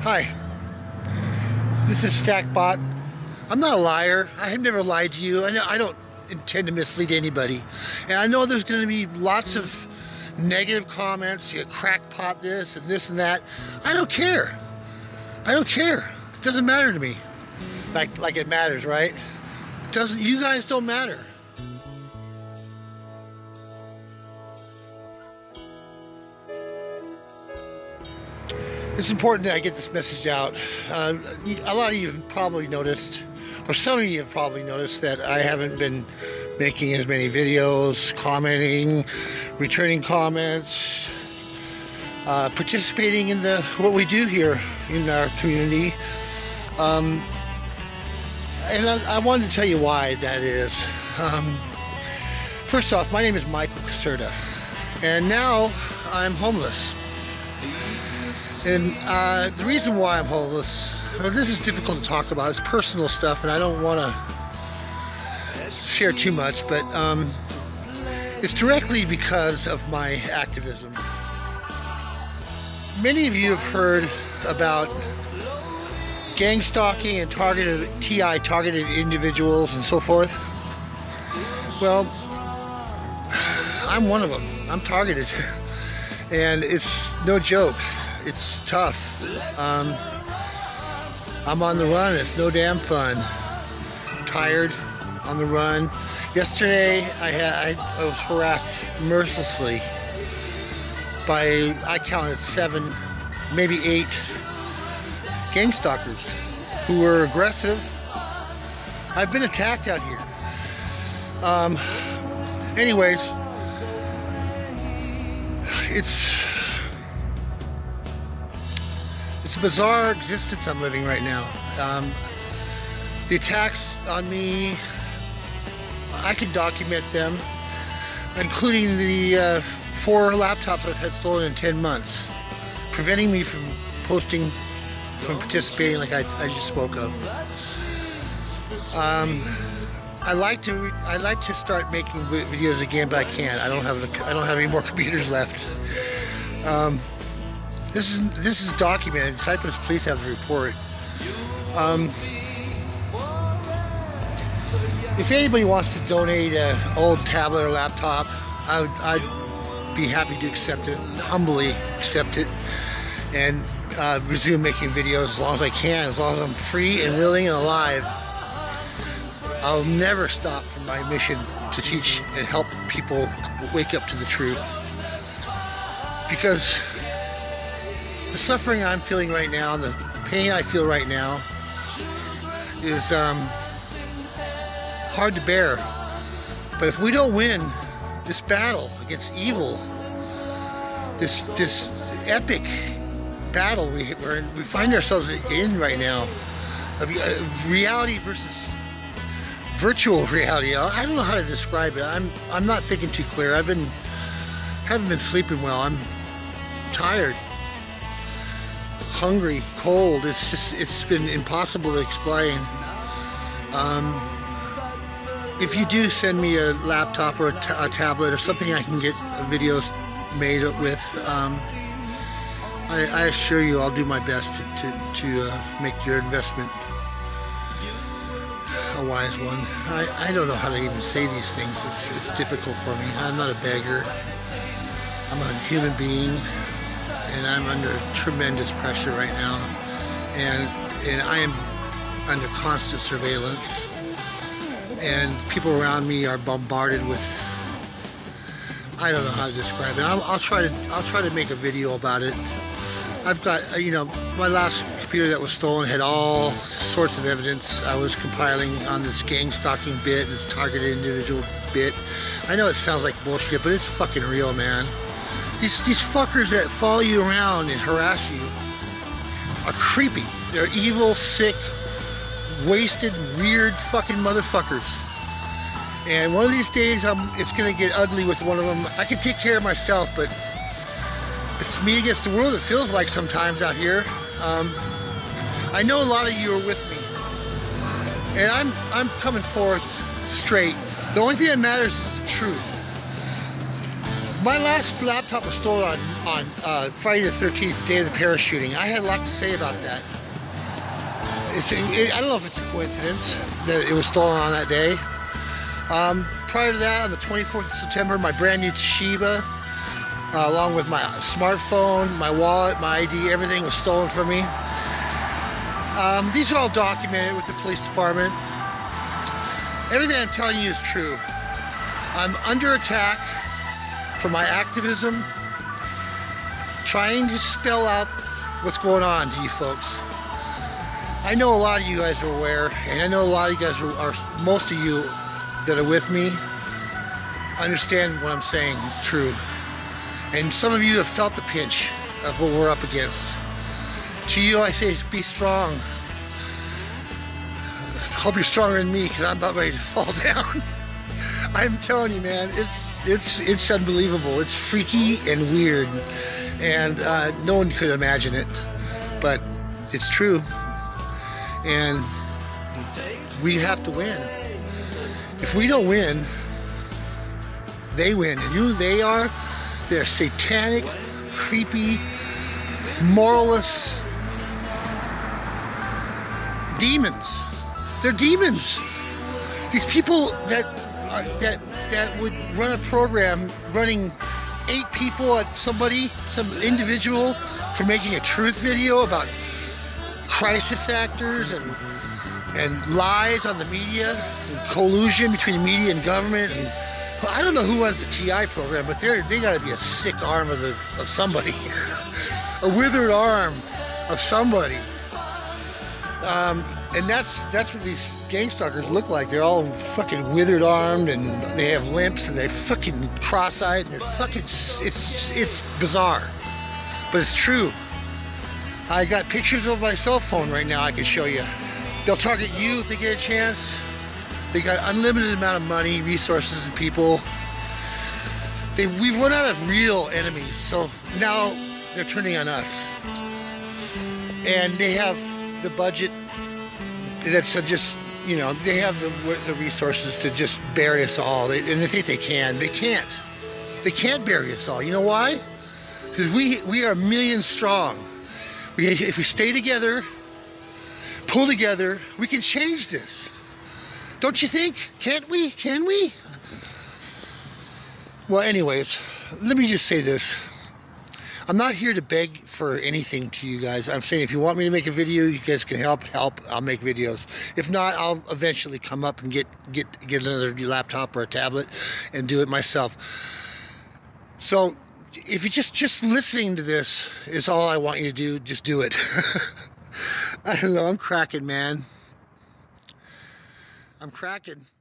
Hi, this is Stackbot. I'm not a liar. I have never lied to you. I don't intend to mislead anybody. And I know there's going to be lots of negative comments, you crackpot this and this and that. I don't care. I don't care. It doesn't matter to me. Like it matters, right? It doesn't. You guys don't matter. It's important that I get this message out. A lot of you have probably noticed, or some of you have probably noticed, that I haven't been making as many videos, commenting, returning comments, participating in what we do here in our community. And I wanted to tell you why that is. First off, my name is Michael Caserta, and now I'm homeless. And the reason why I'm homeless, well, this is difficult to talk about. It's personal stuff, and I don't want to share too much, but it's directly because of my activism. Many of you have heard about gang stalking and targeted individuals and so forth. Well, I'm one of them. I'm targeted, and it's no joke. It's tough. I'm on the run. It's no damn fun. I'm tired, on the run. Yesterday, I was harassed mercilessly by, I counted 7, maybe 8 gang stalkers who were aggressive. I've been attacked out here. Anyways, it's a bizarre existence I'm living right now. The attacks on me, I can document them, including the 4 laptops I've had stolen in 10 months, preventing me from posting, from participating like I just spoke of. I like to start making videos again, but I can't. I don't have any more computers left. This is documented. Cypress Police have the report. If anybody wants to donate an old tablet or laptop, I'd be happy to accept it, humbly accept it, and resume making videos as long as I can, as long as I'm free and willing and alive. I'll never stop from my mission to teach and help people wake up to the truth. Because the suffering I'm feeling right now, the pain I feel right now, is hard to bear. But if we don't win this battle against evil, this epic battle we find ourselves in right now, of reality versus virtual reality. I don't know how to describe it. I'm not thinking too clear. Haven't been sleeping well. I'm tired, hungry, cold. It's been impossible to explain. If you do send me a laptop or a tablet or something I can get videos made with, I assure you I'll do my best to make your investment a wise one. I don't know how to even say these things. It's difficult for me. I'm not a beggar. I'm a human being, and I'm under tremendous pressure right now, and I am under constant surveillance, and people around me are bombarded with, I don't know how to describe it. I'll try to make a video about it. I've got, my last computer that was stolen had all sorts of evidence I was compiling on this gang stalking bit, this targeted individual bit. I know it sounds like bullshit, but it's fucking real, man. These fuckers that follow you around and harass you are creepy. They're evil, sick, wasted, weird fucking motherfuckers. And one of these days, it's gonna get ugly with one of them. I can take care of myself, but it's me against the world, it feels like sometimes out here. I know a lot of you are with me, and I'm coming forth straight. The only thing that matters is the truth. My last laptop was stolen on Friday the 13th, day of the parachuting. I had a lot to say about that. I don't know if it's a coincidence that it was stolen on that day. Prior to that, on the 24th of September, my brand new Toshiba, along with my smartphone, my wallet, my ID, everything was stolen from me. These are all documented with the police department. Everything I'm telling you is true. I'm under attack for my activism, trying to spell out what's going on to you folks. I know a lot of you guys are aware, and I know a lot of you guys are most of you that are with me understand what I'm saying is true. And some of you have felt the pinch of what we're up against. To you, I say, be strong. I hope you're stronger than me, because I'm about ready to fall down. I'm telling you, man, it's unbelievable. It's freaky and weird, and no one could imagine it, but it's true. And we have to win. If we don't win, they win. And they're satanic, creepy, moralless demons. They're demons. These people that would run a program running 8 people at some individual for making a truth video about crisis actors and lies on the media and collusion between the media and government. And I don't know who runs the TI program, but they got to be a sick arm of somebody, a withered arm of somebody. And that's what these gangstalkers look like. They're all fucking withered armed, and they have limps, and they're fucking cross-eyed, and they're fucking, it's bizarre, but it's true. I got pictures of my cell phone right now I can show you. They'll target you if they get a chance. They got unlimited amount of money, resources, and people. We've run out of real enemies, so now they're turning on us. And they have the budget that's just, you know, they have the resources to just bury us all. And they think they can. They can't. They can't bury us all. You know why? Because we are millions strong. If we stay together, pull together, we can change this. Don't you think? Can't we? Can we? Well, anyways, let me just say this. I'm not here to beg for anything to you guys. I'm saying if you want me to make a video, you guys can help. I'll make videos. If not, I'll eventually come up and get another laptop or a tablet and do it myself. So if you just listening to this is all I want you to do, just do it. I don't know, I'm cracking, man. I'm cracking.